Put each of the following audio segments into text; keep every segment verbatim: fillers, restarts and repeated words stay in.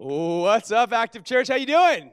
What's up, Active Church? How you doing?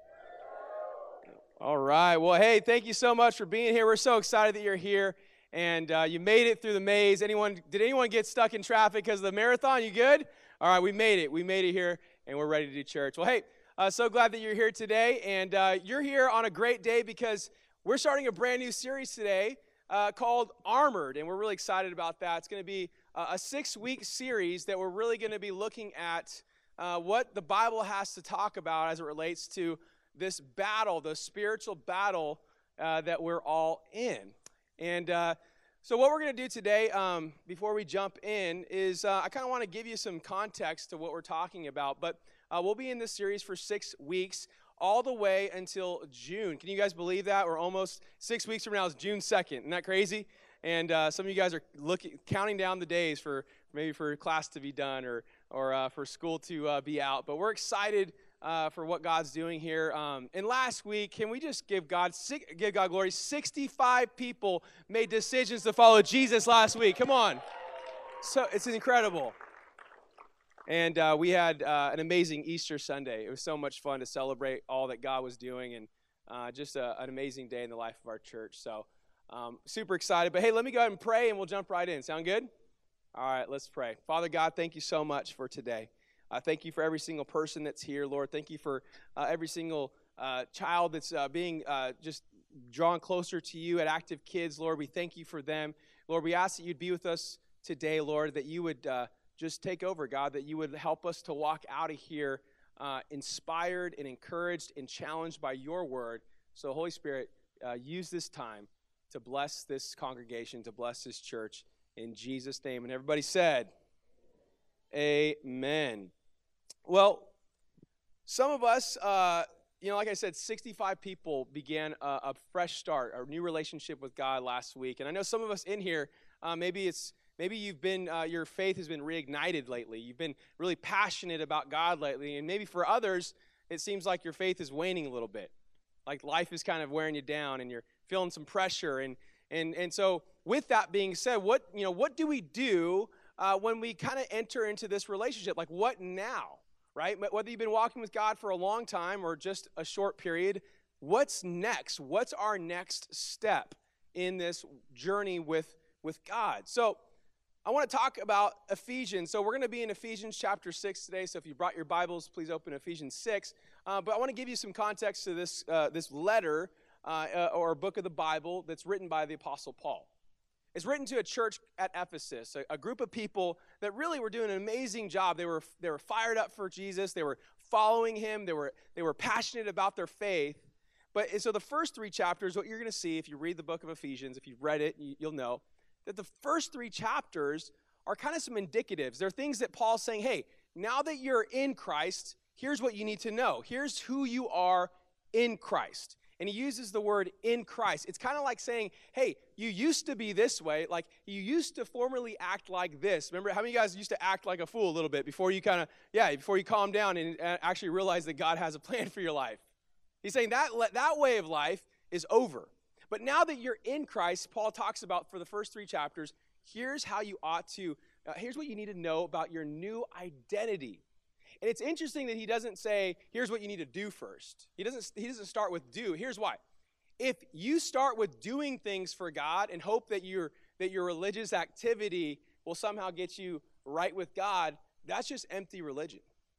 All right. Well, hey, thank you so much for being here. We're so excited that you're here, and uh, you made it through the maze. Anyone? Did anyone get stuck in traffic because of the marathon? You good? All right, we made it. We made it here, and we're ready to do church. Well, hey, uh, so glad that you're here today, and uh, you're here on a great day because we're starting a brand new series today uh, called Armored, and we're really excited about that. It's going to be uh, a six-week series that we're really going to be looking at Uh, what the Bible has to talk about as it relates to this battle, the spiritual battle uh, that we're all in. And uh, so what we're going to do today, um, before we jump in, is uh, I kind of want to give you some context to what we're talking about. But uh, we'll be in this series for six weeks, all the way until June. Can you guys believe that? We're almost six weeks from now is June second. Isn't that crazy? And uh, some of you guys are looking, counting down the days for maybe for class to be done or or uh, for school to uh, be out. But we're excited uh, for what God's doing here. Um, and last week, can we just give God give God glory? sixty-five people made decisions to follow Jesus last week. Come on. So it's incredible. And uh, we had uh, an amazing Easter Sunday. It was so much fun to celebrate all that God was doing, and uh, just a, an amazing day in the life of our church. So um, super excited. But hey, let me go ahead and pray, and we'll jump right in. Sound good? All right, let's pray. Father God, thank you so much for today. Uh, thank you for every single person that's here, Lord. Thank you for uh, every single uh, child that's uh, being uh, just drawn closer to you at Active Kids, Lord. We thank you for them. Lord, we ask that you'd be with us today, Lord, that you would uh, just take over, God, that you would help us to walk out of here uh, inspired and encouraged and challenged by your word. So, Holy Spirit, uh, use this time to bless this congregation, to bless this church. In Jesus' name. And everybody said, amen. Well, some of us, uh, you know, like I said, sixty-five people began a, a fresh start, a new relationship with God last week. And I know some of us in here, uh, maybe it's maybe you've been, uh, your faith has been reignited lately. You've been really passionate about God lately. And maybe for others, it seems like your faith is waning a little bit. Like life is kind of wearing you down and you're feeling some pressure. And And and so with that being said, what you know, what do we do uh, when we kind of enter into this relationship? Like what now, right? Whether you've been walking with God for a long time or just a short period, what's next? What's our next step in this journey with, with God? So I want to talk about Ephesians. So we're going to be in Ephesians chapter six today. So if you brought your Bibles, please open Ephesians six. Uh, but I want to give you some context to this uh, this letter. Uh, uh, or a book of the Bible that's written by the Apostle Paul. It's written to a church at Ephesus, a, a group of people that really were doing an amazing job. They were they were fired up for Jesus. They were following him. They were they were passionate about their faith. But so the first three chapters, what you're going to see if you read the book of Ephesians, if you've read it, you, you'll know that the first three chapters are kind of some indicatives. They're things that Paul's saying, hey, now that you're in Christ, here's what you need to know. Here's who you are in Christ. And he uses the word in Christ. It's kind of like saying, hey, you used to be this way. Like, you used to formerly act like this. Remember, how many of you guys used to act like a fool a little bit before you kind of, yeah, before you calm down and actually realize that God has a plan for your life? He's saying that, that way of life is over. But now that you're in Christ, Paul talks about for the first three chapters, here's how you ought to, uh, here's what you need to know about your new identity. And it's interesting that he doesn't say, here's what you need to do first. He doesn't, he doesn't start with do. Here's why. If you start with doing things for God and hope that your, that your religious activity will somehow get you right with God, that's just empty religion.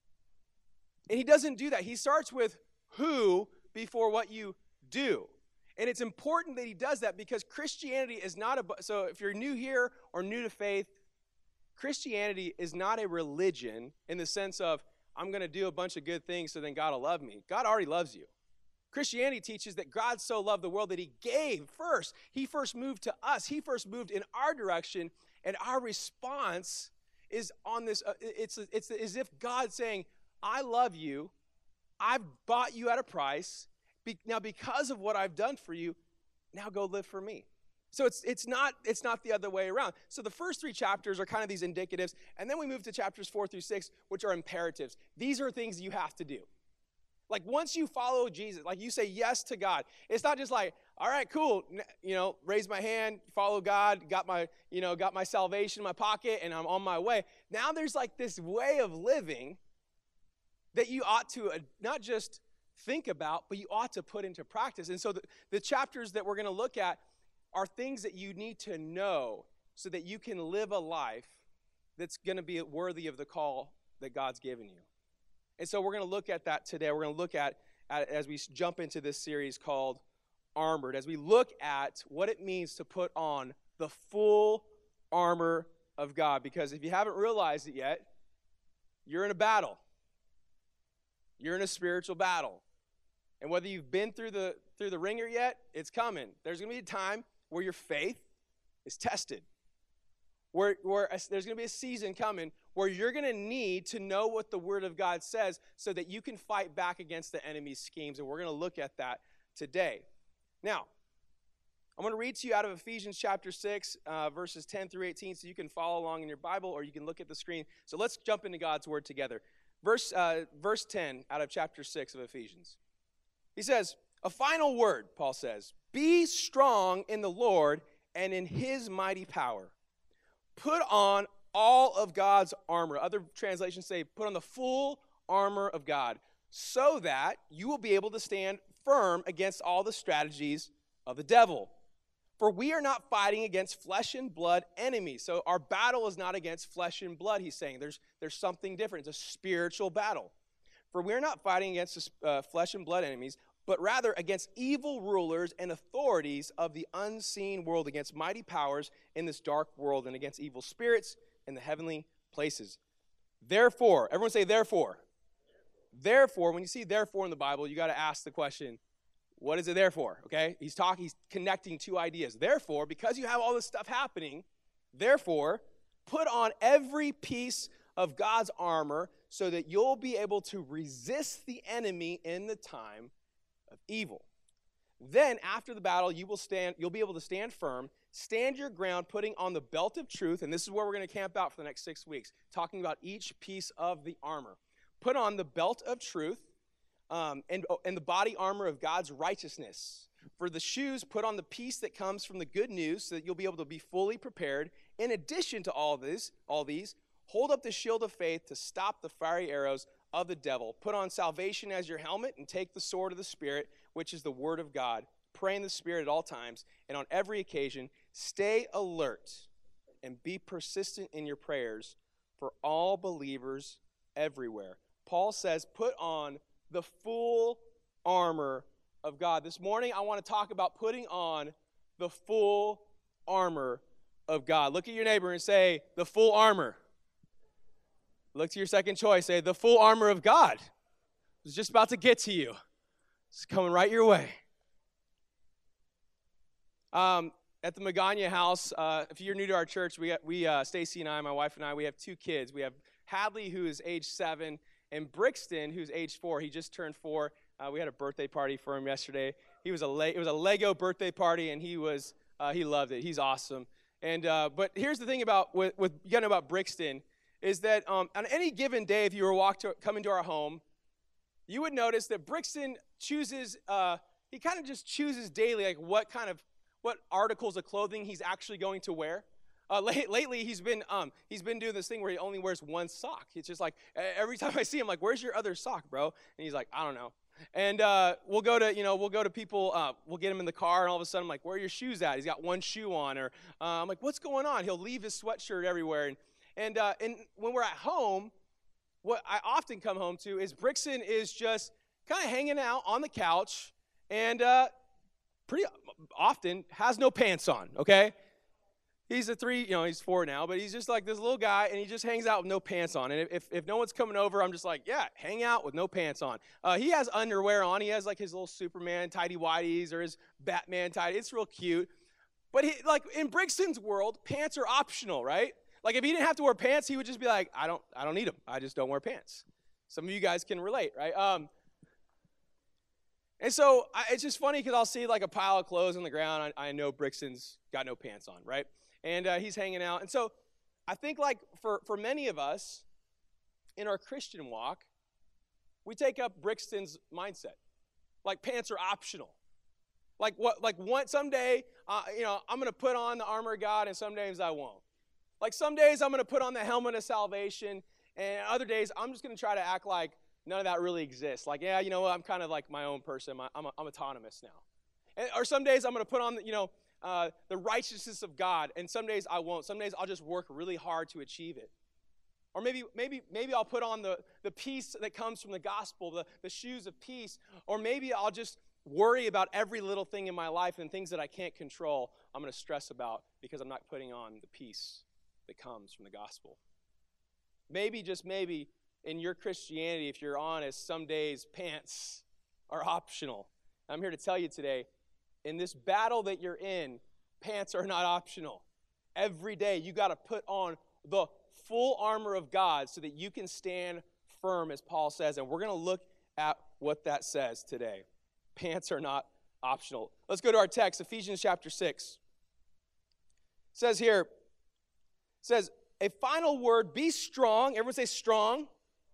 And he doesn't do that. He starts with who before what you do. And it's important that he does that because Christianity is not a, so if you're new here or new to faith, Christianity is not a religion in the sense of, I'm going to do a bunch of good things so then God will love me. God already loves you. Christianity teaches that God so loved the world that he gave first. He first moved to us. He first moved in our direction, and our response is on this. Uh, it's, it's as if God's saying, I love you. I've bought you at a price. Be, now because of what I've done for you, now go live for me. So it's it's not it's not the other way around. So the first three chapters are kind of these indicatives, and then we move to chapters four through six, which are imperatives. These are things you have to do. Like once you follow Jesus, like you say yes to God, it's not just like, all right, cool, you know, raise my hand, follow God, got my, you know, got my salvation in my pocket, and I'm on my way. Now there's like this way of living that you ought to uh, not just think about, but you ought to put into practice. And so the, the chapters that we're going to look at are things that you need to know so that you can live a life that's going to be worthy of the call that God's given you. And so we're going to look at that today. We're going to look at, at as we jump into this series called Armored, as we look at what it means to put on the full armor of God. Because if you haven't realized it yet, you're in a battle. You're in a spiritual battle. And whether you've been through the through the ringer yet, it's coming. There's going to be a time where your faith is tested. Where, where a, there's going to be a season coming where you're going to need to know what the Word of God says so that you can fight back against the enemy's schemes. And we're going to look at that today. Now, I'm going to read to you out of Ephesians chapter six, uh, verses ten through eighteen, so you can follow along in your Bible or you can look at the screen. So let's jump into God's Word together. Verse, uh, verse ten out of chapter six of Ephesians. He says, a final word, Paul says, be strong in the Lord and in His mighty power. Put on all of God's armor. Other translations say, put on the full armor of God, so that you will be able to stand firm against all the strategies of the devil. For we are not fighting against flesh and blood enemies. So our battle is not against flesh and blood, he's saying. There's, there's something different. It's a spiritual battle. For we are not fighting against uh, flesh and blood enemies, but rather against evil rulers and authorities of the unseen world, against mighty powers in this dark world, and against evil spirits in the heavenly places. Therefore, everyone say therefore. Therefore, when you see therefore in the Bible, you got to ask the question, what is it there for? Okay? He's talking, he's connecting two ideas. Therefore, because you have all this stuff happening, therefore, put on every piece of God's armor so that you'll be able to resist the enemy in the time of evil. Then, after the battle, you will stand, you'll be able to stand firm, stand your ground, putting on the belt of truth, and this is where we're going to camp out for the next six weeks, talking about each piece of the armor. Put on the belt of truth, um, and, and the body armor of God's righteousness. For the shoes, put on the peace that comes from the good news, so that you'll be able to be fully prepared. In addition to all this, all these, hold up the shield of faith to stop the fiery arrows of the devil. Put on salvation as your helmet and take the sword of the Spirit, which is the word of God. Pray in the Spirit at all times, and on every occasion, stay alert and be persistent in your prayers for all believers everywhere. Paul says, put on the full armor of God. This morning, I want to talk about putting on the full armor of God. Look at your neighbor and say, the full armor. Look to your second choice, say, the full armor of God. It's just about to get to you. It's coming right your way. Um, at the Magana house, uh, if you're new to our church, we, we uh, Stacy and I, my wife and I, we have two kids. We have Hadley, who is age seven, and Brixton, who's age four. He just turned four. Uh, we had a birthday party for him yesterday. He was a Le- it was a Lego birthday party, and he was uh, he loved it. He's awesome. And uh, but here's the thing about with, with you gotta know about Brixton is that um, on any given day, if you were walk to, coming to our home, you would notice that Brixton chooses. Uh, he kind of just chooses daily, like what kind of what articles of clothing he's actually going to wear. Uh, late, lately, he's been um, he's been doing this thing where he only wears one sock. It's just like every time I see him, like, "Where's your other sock, bro?" And he's like, "I don't know." And uh, we'll go to you know we'll go to people. Uh, we'll get him in the car, and all of a sudden, I'm like, "Where are your shoes at?" He's got one shoe on, or uh, I'm like, "What's going on?" He'll leave his sweatshirt everywhere, and and uh, and when we're at home, what I often come home to is Brixton is just kind of hanging out on the couch, and uh, pretty often has no pants on. Okay. He's a three, you know, he's four now, but he's just like this little guy, and he just hangs out with no pants on. And if if no one's coming over, I'm just like, yeah, hang out with no pants on. Uh, he has underwear on. He has like his little Superman tighty-whities or his Batman tighty. It's real cute. But he, like in Brixton's world, pants are optional, right? Like if he didn't have to wear pants, he would just be like, I don't, I don't need them. I just don't wear pants. Some of you guys can relate, right? Um, and so I, it's just funny because I'll see like a pile of clothes on the ground. I, I know Brixton's got no pants on, right? And uh, he's hanging out. And so I think like for, for many of us in our Christian walk, we take up Brixton's mindset. Like pants are optional. Like what? Like one someday, uh, you know, I'm going to put on the armor of God, and some days I won't. Like some days I'm going to put on the helmet of salvation, and other days I'm just going to try to act like none of that really exists. Like, yeah, you know what, I'm kind of like my own person. I'm, I'm, I'm autonomous now. And, or some days I'm going to put on, you know, uh, the righteousness of God, and some days I won't. Some days I'll just work really hard to achieve it. Or maybe maybe maybe I'll put on the, the peace that comes from the gospel, the, the shoes of peace. Or maybe I'll just worry about every little thing in my life, and things that I can't control, I'm going to stress about because I'm not putting on the peace that comes from the gospel. Maybe, just maybe, in your Christianity, if you're honest, some days pants are optional. I'm here to tell you today, in this battle that you're in, pants are not optional. Every day you got to put on the full armor of God so that you can stand firm, as Paul says. And we're going to look at what that says today. Pants are not optional. Let's go to our text, Ephesians chapter six. It says here, it says, a final word, be strong. Everyone say strong.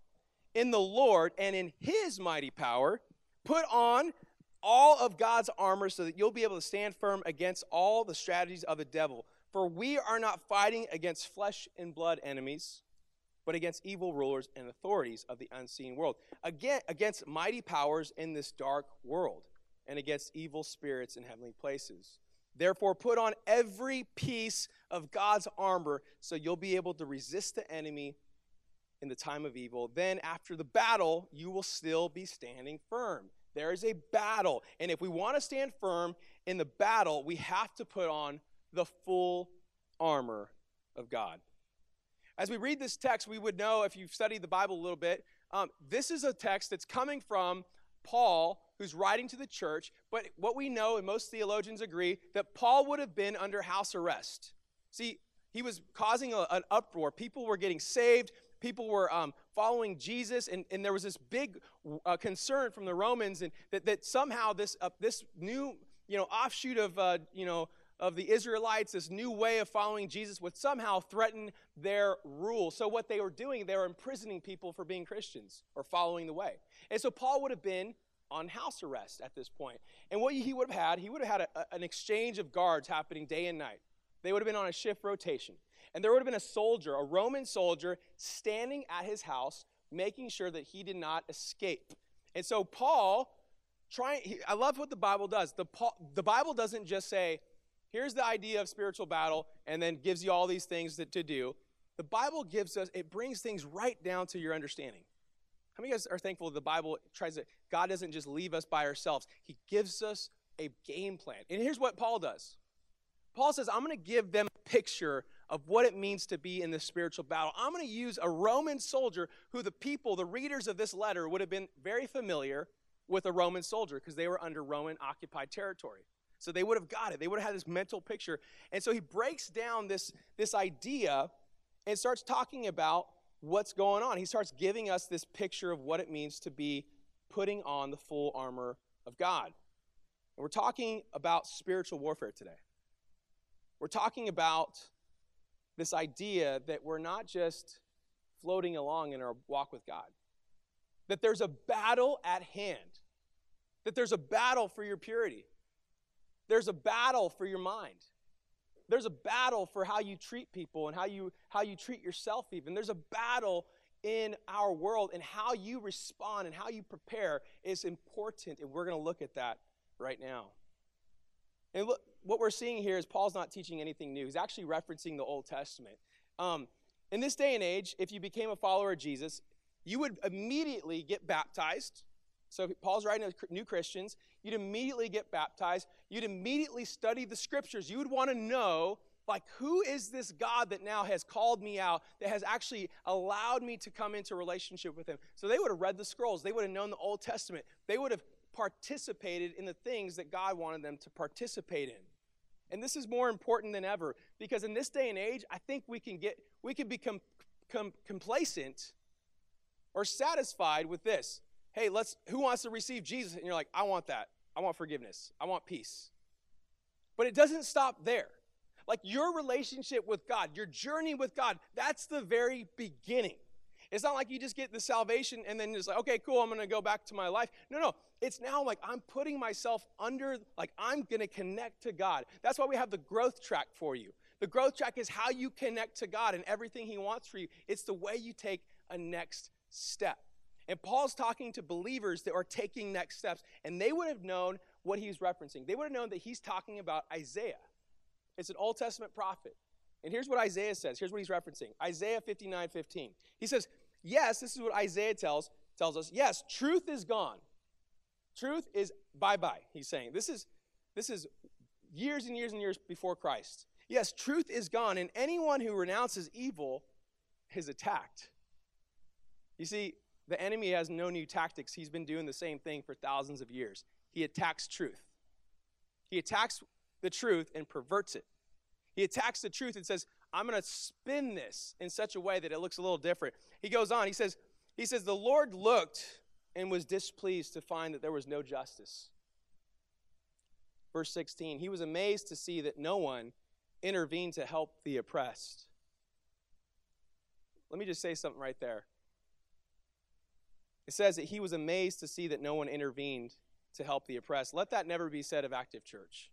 In the Lord and in his mighty power. Put on all of God's armor so that you'll be able to stand firm against all the strategies of the devil. For we are not fighting against flesh and blood enemies, but against evil rulers and authorities of the unseen world. Again, against mighty powers in this dark world, and against evil spirits in heavenly places. Therefore, put on every piece of God's armor so you'll be able to resist the enemy in the time of evil. Then, after the battle, you will still be standing firm. There is a battle. And if we want to stand firm in the battle, we have to put on the full armor of God. As we read this text, we would know, if you've studied the Bible a little bit, um, this is a text that's coming from Paul, who's writing to the church. But what we know, and most theologians agree, that Paul would have been under house arrest. See, he was causing a, an uproar. People were getting saved. People were um, following Jesus, and, and there was this big uh, concern from the Romans, and that, that somehow this uh, this new you know offshoot of uh, you know of the Israelites, this new way of following Jesus, would somehow threaten their rule. So what they were doing, they were imprisoning people for being Christians or following the way. And so Paul would have been on house arrest at this point. And what he would have had, he would have had a, a, an exchange of guards happening day and night. They would have been on a shift rotation. And there would have been a soldier, a Roman soldier, standing at his house, making sure that he did not escape. And so Paul, trying, he, I love what the Bible does. The, Paul, the Bible doesn't just say, here's the idea of spiritual battle, and then gives you all these things that, to do. The Bible gives us, it brings things right down to your understanding. How many of you guys are thankful the Bible tries to, God doesn't just leave us by ourselves. He gives us a game plan. And here's what Paul does. Paul says, I'm going to give them a picture of what it means to be in this spiritual battle. I'm going to use a Roman soldier who the people, the readers of this letter, would have been very familiar with a Roman soldier because they were under Roman occupied territory. So they would have got it. They would have had this mental picture. And so he breaks down this, this idea and starts talking about what's going on. He starts giving us this picture of what it means to be putting on the full armor of God. And we're talking about spiritual warfare today. We're talking about this idea that we're not just floating along in our walk with God. That there's a battle at hand. That there's a battle for your purity. There's a battle for your mind. There's a battle for how you treat people and how you, how you treat yourself even. There's a battle in our world, and how you respond and how you prepare is important, and we're going to look at that right now. And look, what we're seeing here is Paul's not teaching anything new. He's actually referencing the Old Testament. Um, in this day and age, if you became a follower of Jesus, you would immediately get baptized. So Paul's writing to new Christians. You'd immediately get baptized. You'd immediately study the scriptures. You would want to know, like, who is this God that now has called me out, that has actually allowed me to come into a relationship with him? So they would have read the scrolls. They would have known the Old Testament. They would have participated in the things that God wanted them to participate in. And this is more important than ever, because in this day and age, I think we can get, we can become com- complacent or satisfied with this. Hey, let's, who wants to receive Jesus? And you're like, I want that. I want forgiveness. I want peace. But it doesn't stop there. Like, your relationship with God, your journey with God, that's the very beginning. It's not like you just get the salvation and then it's like, okay, cool, I'm going to go back to my life. No, no. It's now like I'm putting myself under, like I'm going to connect to God. That's why we have the growth track for you. The growth track is how you connect to God and everything he wants for you. It's the way you take a next step. And Paul's talking to believers that are taking next steps, and they would have known what he's referencing. They would have known that he's talking about Isaiah. It's an Old Testament prophet. And here's what Isaiah says. Here's what he's referencing. Isaiah fifty-nine fifteen. He says, yes, this is what Isaiah tells, tells us. Yes, truth is gone. Truth is bye-bye, he's saying. This is, this is years and years and years before Christ. Yes, truth is gone, and anyone who renounces evil is attacked. You see, the enemy has no new tactics. He's been doing the same thing for thousands of years. He attacks truth. He attacks the truth and perverts it. He attacks the truth and says, I'm going to spin this in such a way that it looks a little different. He goes on. He says, he says, the Lord looked and was displeased to find that there was no justice. Verse sixteen, he was amazed to see that no one intervened to help the oppressed. Let me just say something right there. It says that he was amazed to see that no one intervened to help the oppressed. Let that never be said of Active Church.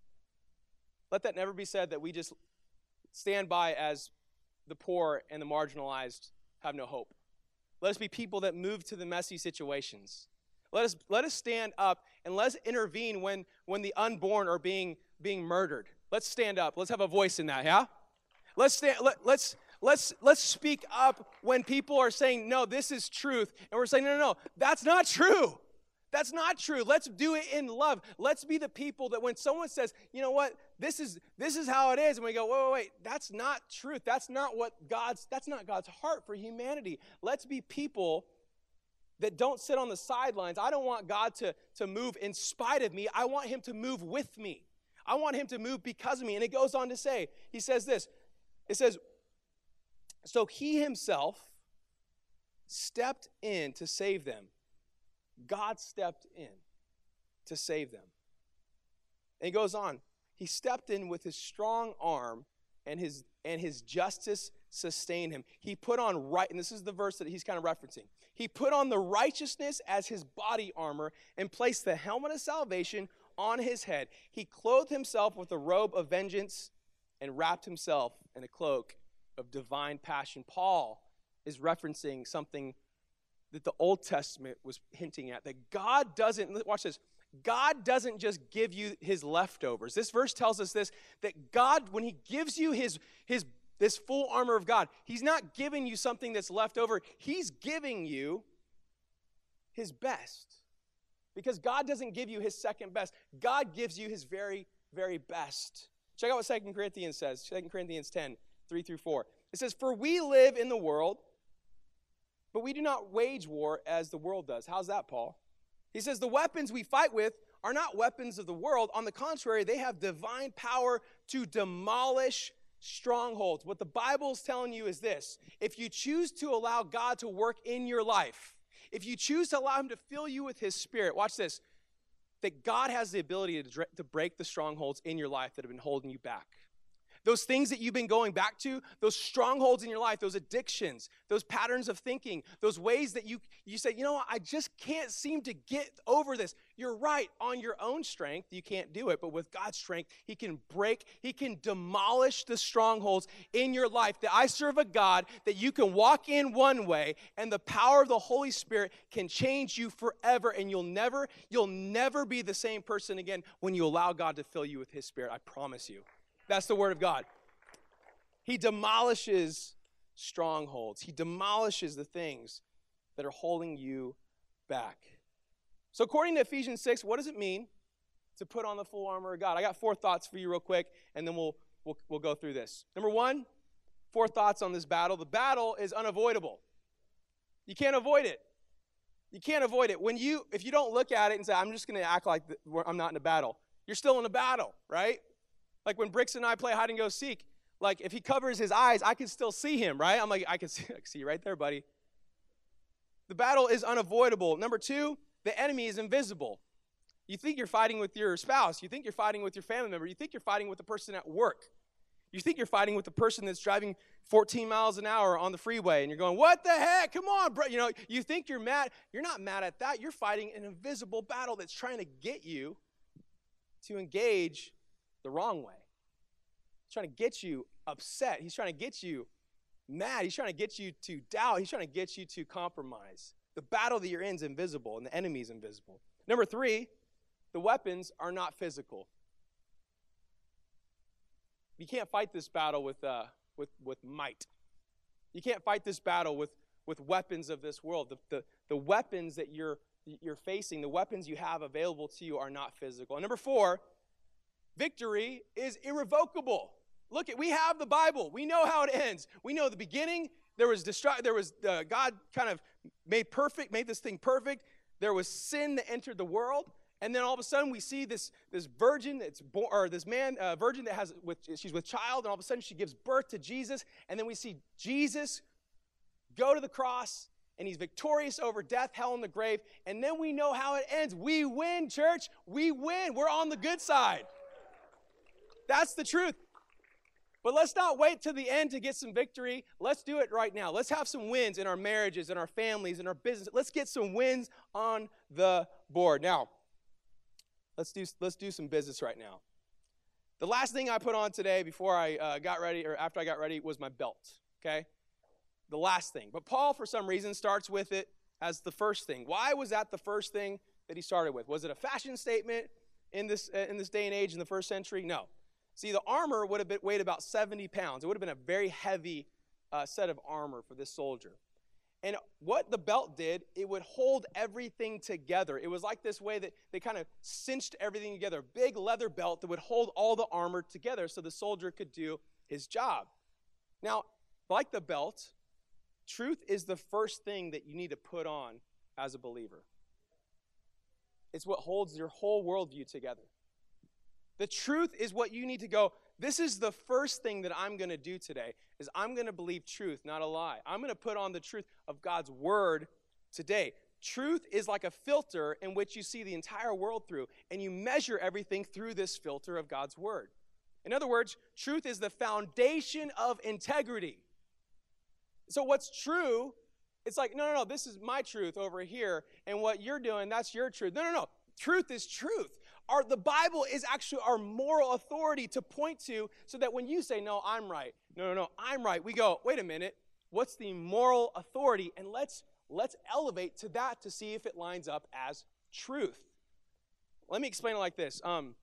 Let that never be said that we just stand by as the poor and the marginalized have no hope. Let us be people that move to the messy situations. Let us, let us stand up and let's intervene when, when the unborn are being, being murdered. Let's stand up. Let's have a voice in that, yeah? Let's stand, let, let's, let's, let's speak up when people are saying, no, this is truth. And we're saying, no, no, no, that's not true. That's not true. Let's do it in love. Let's be the people that when someone says, you know what, this is this is how it is, and we go, wait, wait, wait, that's not truth. That's not what God's, that's not God's heart for humanity. Let's be people that don't sit on the sidelines. I don't want God to, to move in spite of me. I want him to move with me. I want him to move because of me. And it goes on to say, he says this, it says, so he himself stepped in to save them. God stepped in to save them. And he goes on. He stepped in with his strong arm, and his and his justice sustained him. He put on right, and this is the verse that he's kind of referencing. He put on the righteousness as his body armor and placed the helmet of salvation on his head. He clothed himself with a robe of vengeance and wrapped himself in a cloak of divine passion. Paul is referencing something that the Old Testament was hinting at, that God doesn't, watch this, God doesn't just give you his leftovers. This verse tells us this, that God, when he gives you his, his this full armor of God, he's not giving you something that's left over. He's giving you his best. Because God doesn't give you his second best. God gives you his very, very best. Check out what Second Corinthians says, Second Corinthians ten, three through four. It says, for we live in the world, but we do not wage war as the world does. How's that, Paul? He says, the weapons we fight with are not weapons of the world. On the contrary, they have divine power to demolish strongholds. What the Bible is telling you is this. If you choose to allow God to work in your life, if you choose to allow him to fill you with his spirit, watch this, that God has the ability to, to break the strongholds in your life that have been holding you back. Those things that you've been going back to, those strongholds in your life, those addictions, those patterns of thinking, those ways that you, you say, you know what, I just can't seem to get over this. You're right, on your own strength, you can't do it, but with God's strength, he can break, he can demolish the strongholds in your life. That I serve a God that you can walk in one way, and the power of the Holy Spirit can change you forever, and you'll never, you'll never be the same person again when you allow God to fill you with his Spirit. I promise you. That's the word of God. He demolishes strongholds. He demolishes the things that are holding you back. So according to Ephesians six, what does it mean to put on the full armor of God? I got four thoughts for you real quick, and then we'll, we'll, we'll go through this. Number one, four thoughts on this battle. The battle is unavoidable. You can't avoid it. You can't avoid it. When you, if you don't look at it and say, I'm just going to act like I'm not in a battle, you're still in a battle, right? Like when Bricks and I play hide and go seek, like if he covers his eyes, I can still see him, right? I'm like, I can see, I can see you right there, buddy. The battle is unavoidable. Number two, the enemy is invisible. You think you're fighting with your spouse. You think you're fighting with your family member. You think you're fighting with the person at work. You think you're fighting with the person that's driving fourteen miles an hour on the freeway, and you're going, what the heck? Come on, bro. You know, you think you're mad. You're not mad at that. You're fighting an invisible battle that's trying to get you to engage the wrong way. He's trying to get you upset. He's trying to get you mad. He's trying to get you to doubt. He's trying to get you to compromise. the battle that you're in is invisible, and the enemy is invisible. Number three, the weapons are not physical. You can't fight this battle with uh, with with might. You can't fight this battle with with weapons of this world. The, the, the weapons that you're you're facing, the weapons you have available to you are not physical. And number four, victory is irrevocable. Look, at we have the Bible. We know how it ends. We know the beginning. There was destru- There was uh, God kind of made perfect, made this thing perfect. There was sin that entered the world, and then all of a sudden we see this this virgin that's born, or this man uh, virgin that has with she's with child, and all of a sudden she gives birth to Jesus, and then we see Jesus go to the cross, and he's victorious over death, hell, and the grave. And then we know how it ends. We win, church. We win. We're on the good side. That's the truth. But let's not wait till the end to get some victory. Let's do it right now. Let's have some wins in our marriages, in our families, in our business. Let's get some wins on the board. Now, let's do, let's do some business right now. The last thing I put on today before I uh, got ready, or after I got ready, was my belt, okay? The last thing. But Paul, for some reason, starts with it as the first thing. Why was that the first thing that he started with? Was it a fashion statement in this uh, in this day and age in the first century? No. See, the armor would have been, weighed about seventy pounds. It would have been a very heavy uh, set of armor for this soldier. And what the belt did, it would hold everything together. It was like this way that they kind of cinched everything together. A big leather belt that would hold all the armor together so the soldier could do his job. Now, like the belt, truth is the first thing that you need to put on as a believer. It's what holds your whole worldview together. The truth is what you need to go, this is the first thing that I'm going to do today, is I'm going to believe truth, not a lie. I'm going to put on the truth of God's word today. Truth is like a filter in which you see the entire world through, and you measure everything through this filter of God's word. In other words, truth is the foundation of integrity. So what's true, it's like, no, no, no, this is my truth over here, and what you're doing, that's your truth. No, no, no. Truth is truth. Our, the Bible is actually our moral authority to point to so that when you say, no, I'm right, no, no, no, I'm right, we go, wait a minute, what's the moral authority? And let's let's elevate to that to see if it lines up as truth. Let me explain it like this. Um,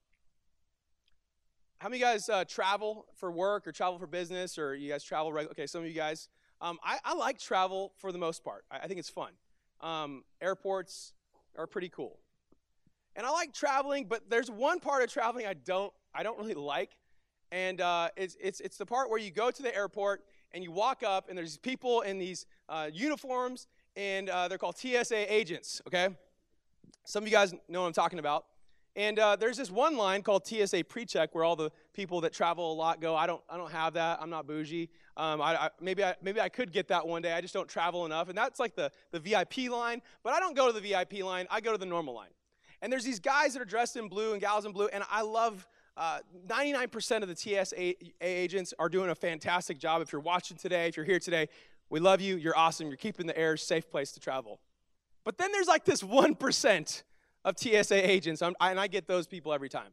how many of you guys uh, travel for work or travel for business, or you guys travel regularly? Okay, some of you guys. Um, I, I like travel for the most part. I, I think it's fun. Um, airports are pretty cool. And I like traveling, but there's one part of traveling I don't I don't really like. And uh, it's, it's, it's the part where you go to the airport and you walk up and there's people in these uh, uniforms, and uh, they're called T S A agents, okay? Some of you guys know what I'm talking about. And uh, there's this one line called T S A PreCheck where all the people that travel a lot go, I don't I don't have that. I'm not bougie. Um, I, I, maybe, I, maybe I could get that one day. I just don't travel enough. And that's like the, the V I P line. But I don't go to the V I P line. I go to the normal line. And there's these guys that are dressed in blue and gals in blue, and I love uh, ninety-nine percent of the T S A agents are doing a fantastic job. If you're watching today, if you're here today, we love you. You're awesome. You're keeping the air a safe place to travel. But then there's like this one percent of T S A agents, I'm, I, and I get those people every time.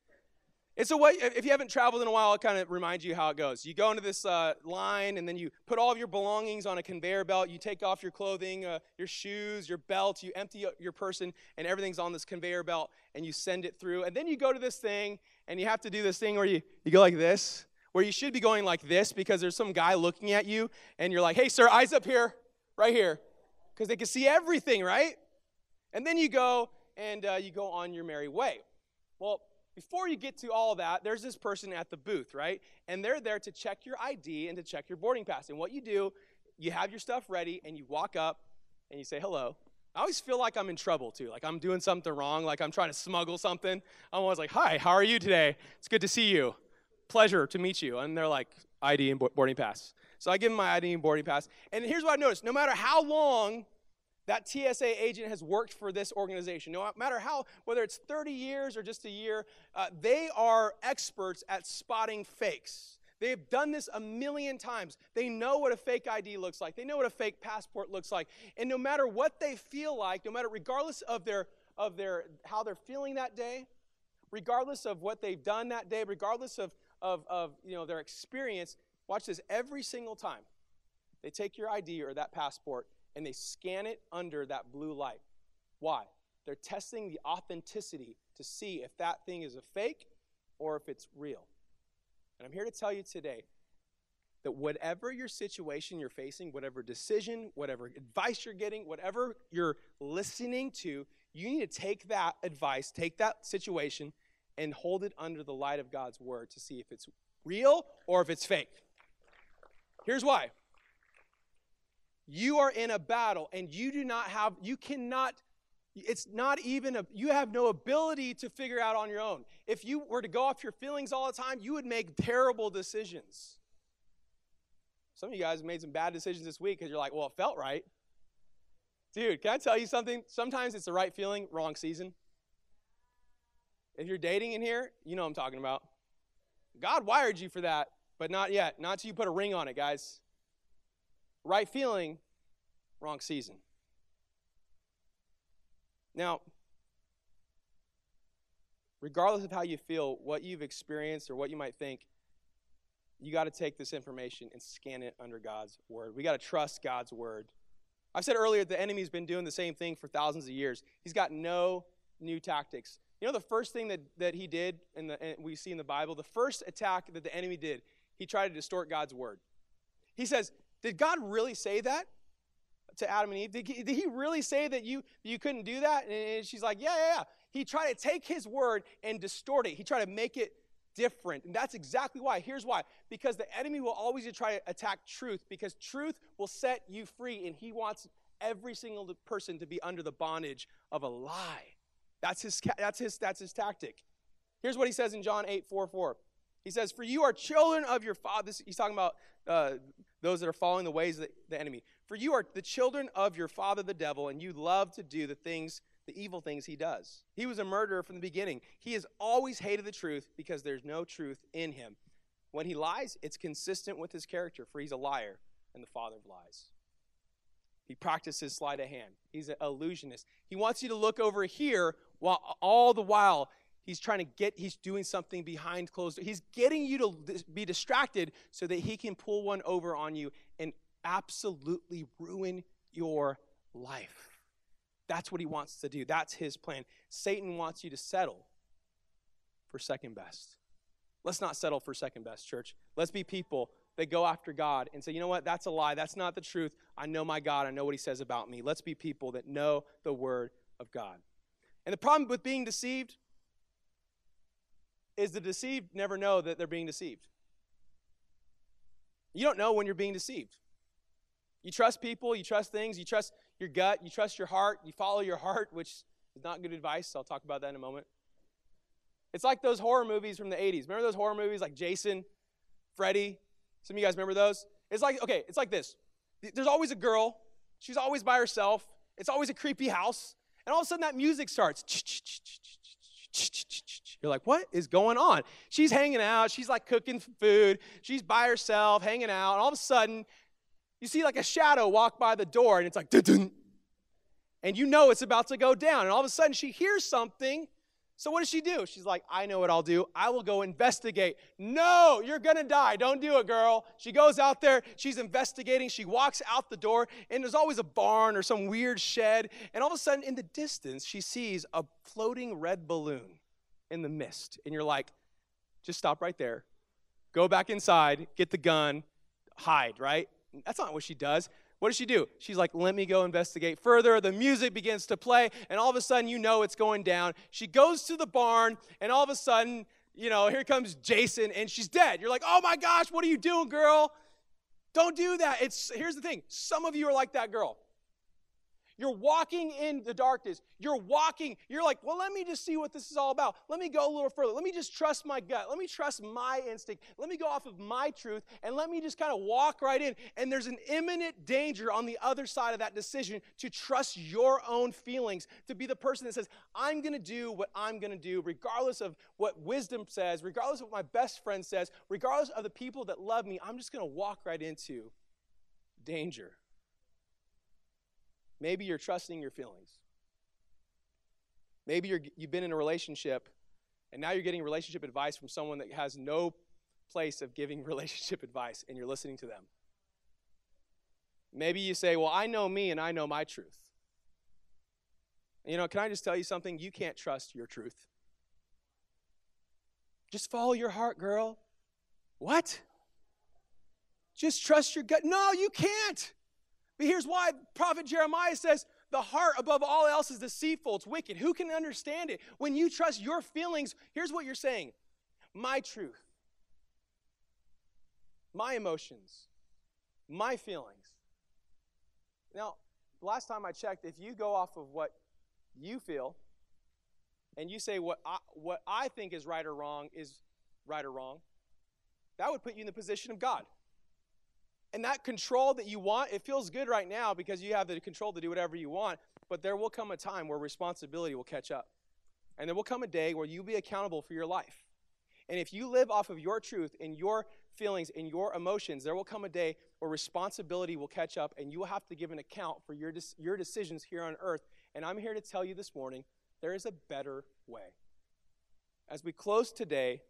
And so what, if you haven't traveled in a while, I'll kind of remind you how it goes. You go into this uh, line, and then you put all of your belongings on a conveyor belt. You take off your clothing, uh, your shoes, your belt. You empty your person, and everything's on this conveyor belt, and you send it through. And then you go to this thing, and you have to do this thing where you, you go like this, where you should be going like this because there's some guy looking at you, and you're like, hey, sir, eyes up here, right here, because they can see everything, right? And then you go, and uh, you go on your merry way. Well, before you get to all that, there's this person at the booth, right? And they're there to check your I D and to check your boarding pass. And what you do, you have your stuff ready, and you walk up, and you say hello. I always feel like I'm in trouble, too. Like I'm doing something wrong, like I'm trying to smuggle something. I'm always like, hi, how are you today? It's good to see you. Pleasure to meet you. And they're like, I D and boarding pass. So I give them my I D and boarding pass. And here's what I noticed. No matter how long that T S A agent has worked for this organization, no matter how, whether it's thirty years or just a year, uh, they are experts at spotting fakes. They've done this a million times. They know what a fake I D looks like. They know what a fake passport looks like. And no matter what they feel like, no matter, regardless of their, of their, how they're feeling that day, regardless of what they've done that day, regardless of, of, of you know, their experience, watch this, every single time they take your I D or that passport, and they scan it under that blue light. Why? They're testing the authenticity to see if that thing is a fake or if it's real. And I'm here to tell you today that whatever your situation you're facing, whatever decision, whatever advice you're getting, whatever you're listening to, you need to take that advice, take that situation, and hold it under the light of God's word to see if it's real or if it's fake. Here's why. You are in a battle, and you do not have, you cannot, it's not even, a, you have no ability to figure out on your own. If you were to go off your feelings all the time, you would make terrible decisions. Some of you guys have made some bad decisions this week because you're like, well, it felt right. Dude, can I tell you something? Sometimes it's the right feeling, wrong season. If you're dating in here, you know what I'm talking about. God wired you for that, but not yet. Not until you put a ring on it, guys. Right feeling, wrong season. Now, regardless of how you feel, what you've experienced or what you might think, you got to take this information and scan it under God's word. We got to trust God's word. I've said earlier the enemy's been doing the same thing for thousands of years. He's got no new tactics. You know the first thing that, that he did, in the, and we see in the Bible, the first attack that the enemy did, he tried to distort God's word. He says, did God really say that to Adam and Eve? Did he, did he really say that you, you couldn't do that? And she's like, yeah, yeah, yeah. He tried to take his word and distort it. He tried to make it different. And that's exactly why. Here's why. Because the enemy will always try to attack truth, because truth will set you free, and he wants every single person to be under the bondage of a lie. That's his, that's his, that's his tactic. Here's what he says in John eight four four. He says, for you are children of your father. He's talking about uh, those that are following the ways of the, the enemy. For you are the children of your father, the devil, and you love to do the things, the evil things he does. He was a murderer from the beginning. He has always hated the truth because there's no truth in him. When he lies, it's consistent with his character, for he's a liar and the father of lies. He practices sleight of hand. He's an illusionist. He wants you to look over here while all the while he's trying to get, he's doing something behind closed doors. He's getting you to be distracted so that he can pull one over on you and absolutely ruin your life. That's what he wants to do. That's his plan. Satan wants you to settle for second best. Let's not settle for second best, church. Let's be people that go after God and say, you know what, that's a lie. That's not the truth. I know my God. I know what he says about me. Let's be people that know the word of God. And the problem with being deceived is the deceived never know that they're being deceived. You don't know when you're being deceived. You trust people, you trust things, you trust your gut, you trust your heart, you follow your heart, which is not good advice. I'll talk about that in a moment. It's like those horror movies from the eighties. Remember those horror movies like Jason, Freddy? Some of you guys remember those? It's like, okay, it's like this. There's always a girl. She's always by herself. It's always a creepy house. And all of a sudden that music starts. You're like, what is going on? She's hanging out. She's like cooking food. She's by herself, hanging out. And all of a sudden, you see like a shadow walk by the door, and it's like, dun-dun. And you know it's about to go down. And all of a sudden, she hears something. So what does she do? She's like, I know what I'll do. I will go investigate. No, you're going to die. Don't do it, girl. She goes out there. She's investigating. She walks out the door, and there's always a barn or some weird shed. And all of a sudden, in the distance, she sees a floating red balloon in the mist. And you're like, just stop right there. Go back inside, get the gun, hide, right? That's not what she does. What does she do? She's like, let me go investigate further. The music begins to play, and all of a sudden, you know it's going down. She goes to the barn, and all of a sudden, you know, here comes Jason, and she's dead. You're like, oh my gosh, what are you doing, girl? Don't do that. It's here's the thing. Some of you are like that girl. You're walking in the darkness. You're walking. You're like, well, let me just see what this is all about. Let me go a little further. Let me just trust my gut. Let me trust my instinct. Let me go off of my truth, and let me just kind of walk right in. And there's an imminent danger on the other side of that decision to trust your own feelings, to be the person that says, I'm going to do what I'm going to do, regardless of what wisdom says, regardless of what my best friend says, regardless of the people that love me. I'm just going to walk right into danger. Maybe you're trusting your feelings. Maybe you're, you've been in a relationship, and now you're getting relationship advice from someone that has no place of giving relationship advice, and you're listening to them. Maybe you say, well, I know me and I know my truth. You know, can I just tell you something? You can't trust your truth. Just follow your heart, girl. What? Just trust your gut. No, you can't. But here's why. Prophet Jeremiah says, the heart above all else is deceitful. It's wicked. Who can understand it? When you trust your feelings, here's what you're saying. My truth, my emotions, my feelings. Now, last time I checked, if you go off of what you feel and you say what I, what I think is right or wrong is right or wrong, that would put you in the position of God. And that control that you want, it feels good right now because you have the control to do whatever you want, but there will come a time where responsibility will catch up. And there will come a day where you'll be accountable for your life. And if you live off of your truth and your feelings and your emotions, there will come a day where responsibility will catch up and you will have to give an account for your, your decisions here on earth. And I'm here to tell you this morning, there is a better way. As we close today,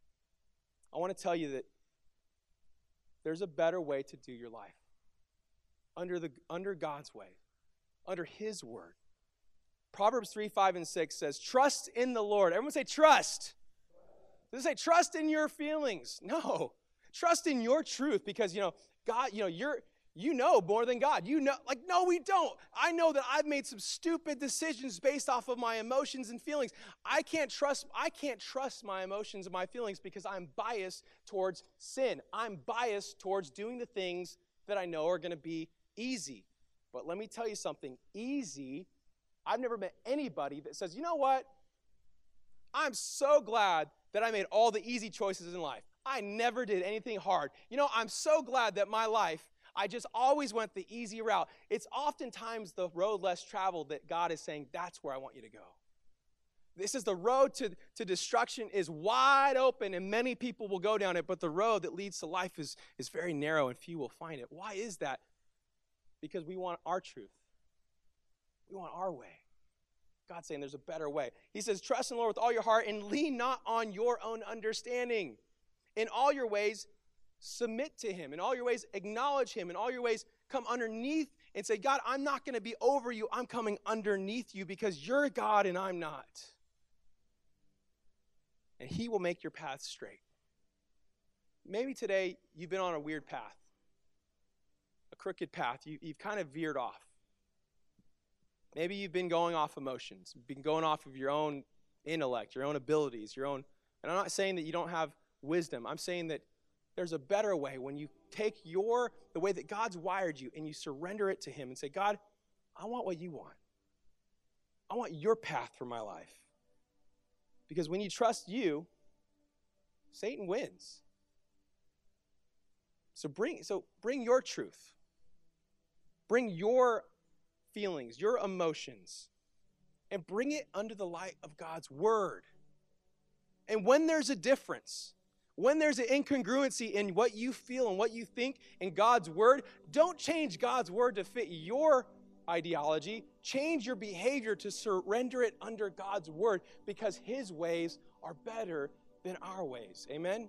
I want to tell you that there's a better way to do your life. Under, the, under God's way. Under His word. Proverbs three, five, and six says, trust in the Lord. Everyone say trust. Does it say trust in your feelings? No. Trust in your truth because, you know, God, you know, you're, you know more than God. You know, like, no, we don't. I know that I've made some stupid decisions based off of my emotions and feelings. I can't trust, I can't trust my emotions and my feelings because I'm biased towards sin. I'm biased towards doing the things that I know are going to be easy. But let me tell you something. Easy, I've never met anybody that says, you know what? I'm so glad that I made all the easy choices in life. I never did anything hard. You know, I'm so glad that my life, I just always went the easy route. It's oftentimes the road less traveled that God is saying, that's where I want you to go. This is the road to, to destruction is wide open, and many people will go down it, but the road that leads to life is, is very narrow, and few will find it. Why is that? Because we want our truth. We want our way. God's saying there's a better way. He says, trust in the Lord with all your heart and lean not on your own understanding. In all your ways, submit to Him. In all your ways, acknowledge Him. In all your ways, come underneath and say, God, I'm not going to be over you. I'm coming underneath you because you're God and I'm not. And He will make your path straight. Maybe today you've been on a weird path, a crooked path. You, you've kind of veered off. Maybe you've been going off emotions. You've been going off of your own intellect, your own abilities, your own. And I'm not saying that you don't have wisdom. I'm saying that there's a better way when you take your, the way that God's wired you and you surrender it to Him and say, God, I want what you want. I want your path for my life. Because when you trust you, Satan wins. So bring, so bring your truth. Bring your feelings, your emotions, and bring it under the light of God's word. And when there's a difference, when there's an incongruency in what you feel and what you think in God's word, don't change God's word to fit your ideology. Change your behavior to surrender it under God's word because His ways are better than our ways. Amen?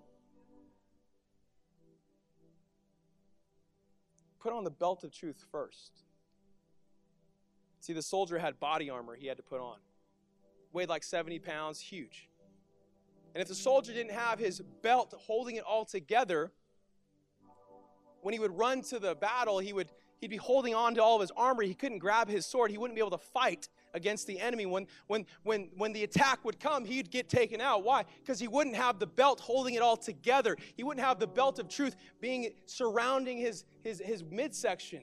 Put on the belt of truth first. See, the soldier had body armor he had to put on. Weighed like seventy pounds, huge. And if the soldier didn't have his belt holding it all together, when he would run to the battle, he would, he'd be holding on to all of his armor. He couldn't grab his sword. He wouldn't be able to fight against the enemy. When, when, when, when the attack would come, he'd get taken out. Why? Because he wouldn't have the belt holding it all together. He wouldn't have the belt of truth being surrounding his, his, his midsection.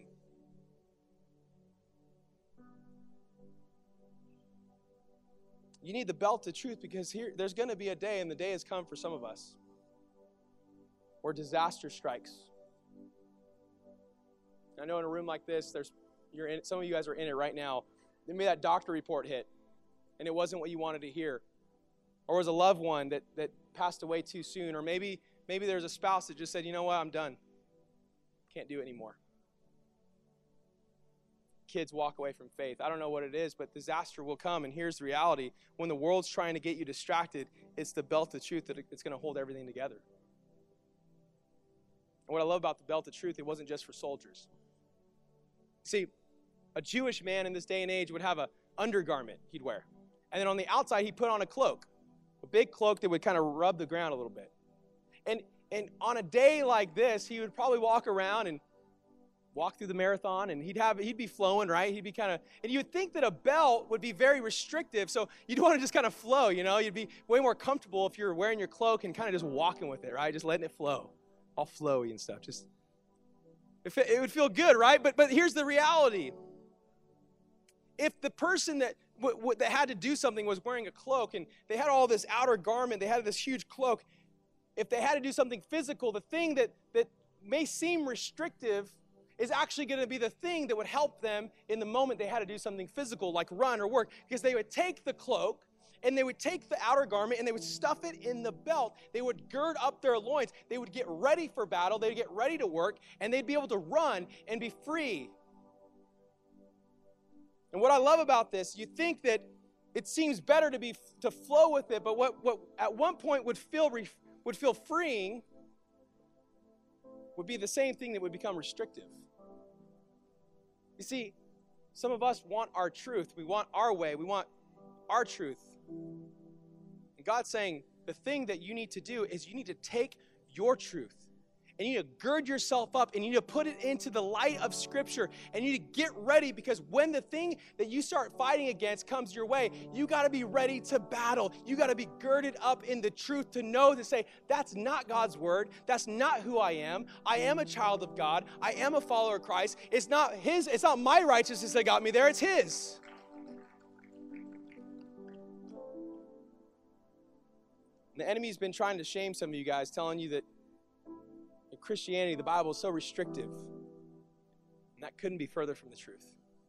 You need the belt of truth because here there's going to be a day, and the day has come for some of us, where disaster strikes. I know in a room like this, there's you're in, some of you guys are in it right now. Maybe that doctor report hit, and it wasn't what you wanted to hear. Or was a loved one that, that passed away too soon. Or maybe, maybe there's a spouse that just said, you know what, I'm done. Can't do it anymore. Kids walk away from faith. I don't know what it is, but disaster will come. And here's the reality. When the world's trying to get you distracted, it's the belt of truth that it's going to hold everything together. And what I love about the belt of truth, it wasn't just for soldiers. See, a Jewish man in this day and age would have an undergarment he'd wear. And then on the outside, he'd put on a cloak, a big cloak that would kind of rub the ground a little bit. And, and on a day like this, he would probably walk around and walk through the marathon, and he'd have he'd be flowing, right? He'd be kind of, and you would think that a belt would be very restrictive, so you'd want to just kind of flow, you know? You'd be way more comfortable if you're wearing your cloak and kind of just walking with it, right? Just letting it flow, all flowy and stuff. Just, it, it would feel good, right? But but here's the reality. If the person that w- w- that had to do something was wearing a cloak, and they had all this outer garment, they had this huge cloak, if they had to do something physical, the thing that that may seem restrictive is actually going to be the thing that would help them in the moment they had to do something physical, like run or work, because they would take the cloak and they would take the outer garment and they would stuff it in the belt. They would gird up their loins. They would get ready for battle. They would get ready to work, and they'd be able to run and be free. And what I love about this, you think that it seems better to be to flow with it, but what, what at one point would feel would feel freeing would be the same thing that would become restrictive. You see, some of us want our truth. We want our way. We want our truth. And God's saying the thing that you need to do is you need to take your truth and you need to gird yourself up and you need to put it into the light of Scripture, and you need to get ready, because when the thing that you start fighting against comes your way, you got to be ready to battle. You got to be girded up in the truth to know, to say, that's not God's word. That's not who I am. I am a child of God. I am a follower of Christ. It's not his, it's not my righteousness that got me there. It's his. The enemy's been trying to shame some of you guys, telling you that in Christianity, the Bible is so restrictive. And that couldn't be further from the truth.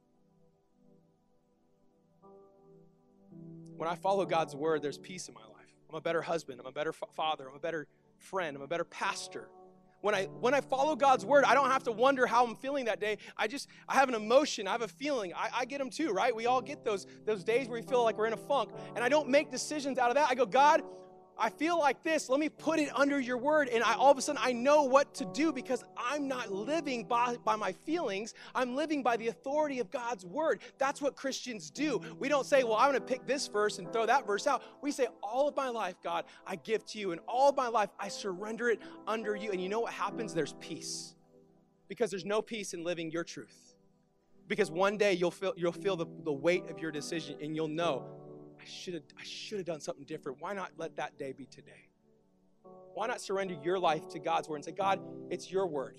When I follow God's word, there's peace in my life. I'm a better husband. I'm a better fa- father. I'm a better friend. I'm a better pastor. When I when I follow God's word, I don't have to wonder how I'm feeling that day. I just, I have an emotion. I have a feeling. I, I get them too, right? We all get those, those days where we feel like we're in a funk. And I don't make decisions out of that. I go, God, I feel like this. Let me put it under your word. And I all of a sudden, I know what to do, because I'm not living by, by my feelings. I'm living by the authority of God's word. That's what Christians do. We don't say, well, I'm going to pick this verse and throw that verse out. We say, all of my life, God, I give to you. And all of my life, I surrender it under you. And you know what happens? There's peace. Because there's no peace in living your truth. Because one day you'll feel, you'll feel the, the weight of your decision, and you'll know, I should have I should have done something different. Why not let that day be today? Why not surrender your life to God's word and say, God, it's your word.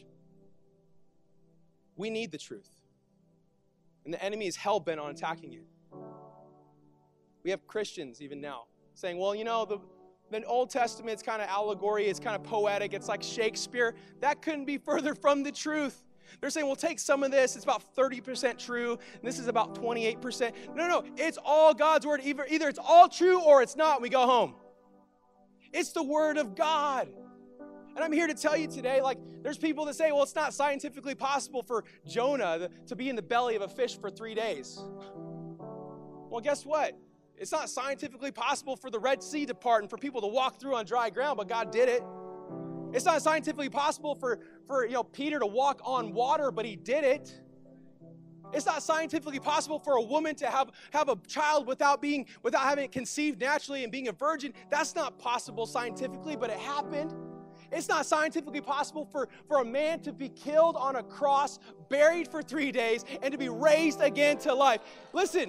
We need the truth. And the enemy is hell-bent on attacking it. We have Christians even now saying, well, you know, the, the Old Testament's kind of allegory, it's kind of poetic, it's like Shakespeare. That couldn't be further from the truth. They're saying, well, take some of this. It's about thirty percent true, and this is about twenty-eight percent. No, no, it's all God's word. Either, either it's all true or it's not, and we go home. It's the word of God. And I'm here to tell you today, like, there's people that say, well, it's not scientifically possible for Jonah to be in the belly of a fish for three days. Well, guess what? It's not scientifically possible for the Red Sea to part and for people to walk through on dry ground, but God did it. It's not scientifically possible for, for you know, Peter to walk on water, but he did it. It's not scientifically possible for a woman to have, have a child without being without having it conceived naturally and being a virgin. That's not possible scientifically, but it happened. It's not scientifically possible for, for a man to be killed on a cross, buried for three days, and to be raised again to life. Listen.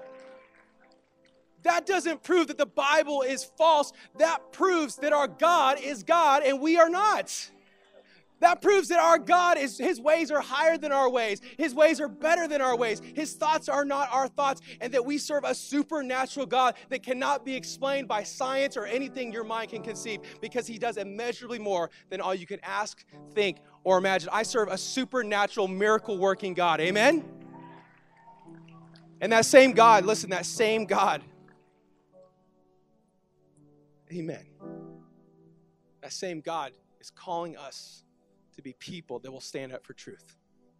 That doesn't prove that the Bible is false. That proves that our God is God and we are not. That proves that our God is, his ways are higher than our ways. His ways are better than our ways. His thoughts are not our thoughts, and that we serve a supernatural God that cannot be explained by science or anything your mind can conceive, because he does immeasurably more than all you can ask, think, or imagine. I serve a supernatural, miracle-working God. Amen? And that same God, listen, that same God, amen. That same God is calling us to be people that will stand up for truth.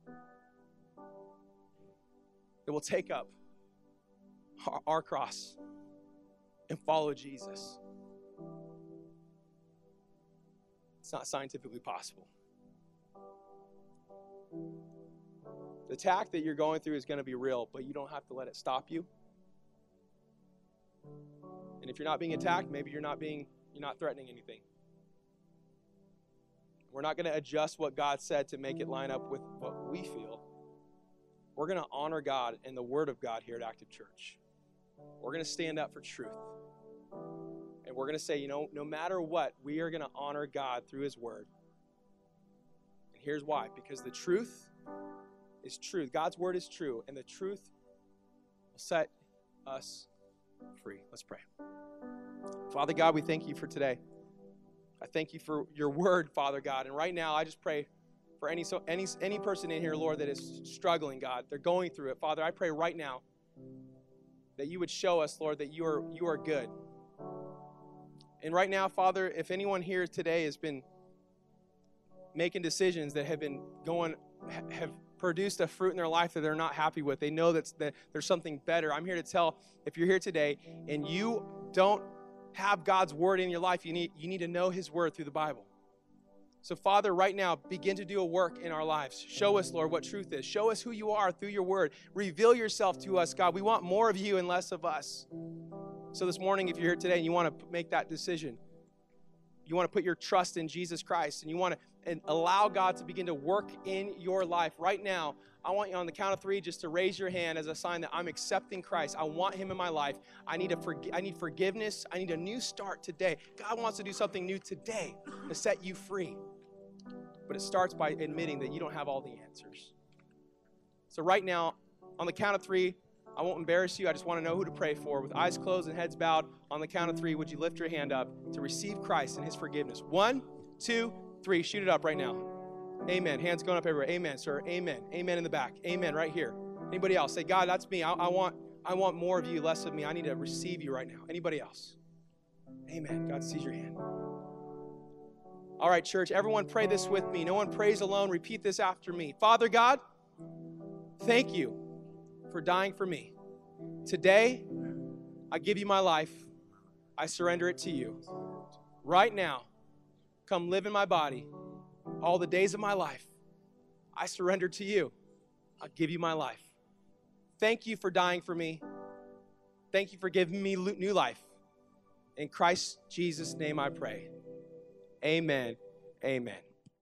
That will take up our, our cross and follow Jesus. It's not scientifically possible. The attack that you're going through is going to be real, but you don't have to let it stop you. And if you're not being attacked, maybe you're not being, you're not threatening anything. We're not going to adjust what God said to make it line up with what we feel. We're going to honor God and the Word of God here at Active Church. We're going to stand up for truth. And we're going to say, you know, no matter what, we are going to honor God through His Word. And here's why. Because the truth is truth. God's Word is true. And the truth will set us free. Let's pray. Father God, we thank you for today. I thank you for your word, Father God. And right now, I just pray for any so any any person in here, Lord, that is struggling, God. They're going through it. Father, I pray right now that you would show us, Lord, that you are you are good. And right now, Father, if anyone here today has been making decisions that have been going, have produced a fruit in their life that they're not happy with, they know that's, that there's something better. I'm here to tell, if you're here today and you don't have God's word in your life, you need you need to know his word through the Bible. So, Father, right now, begin to do a work in our lives. Show us, Lord, what truth is. Show us who you are through your word. Reveal yourself to us, God. We want more of you and less of us. So this morning, if you're here today and you want to make that decision, you want to put your trust in Jesus Christ, and you want to and allow God to begin to work in your life right now, I want you on the count of three just to raise your hand as a sign that I'm accepting Christ. I want him in my life. I need a forg- I need forgiveness. I need a new start today. God wants to do something new today to set you free. But it starts by admitting that you don't have all the answers. So right now, on the count of three, I won't embarrass you. I just want to know who to pray for. With eyes closed and heads bowed, on the count of three, would you lift your hand up to receive Christ and his forgiveness? One, two, three. Shoot it up right now. Amen. Hands going up everywhere. Amen, sir. Amen. Amen in the back. Amen right here. Anybody else? Say, God, that's me. I, I want I want more of you, less of me. I need to receive you right now. Anybody else? Amen. God sees your hand. All right, church, everyone pray this with me. No one prays alone. Repeat this after me. Father God, thank you for dying for me. Today, I give you my life. I surrender it to you. Right now, come live in my body all the days of my life. I surrender to you. I give you my life. Thank you for dying for me. Thank you for giving me new life. In Christ Jesus' name I pray. Amen. Amen.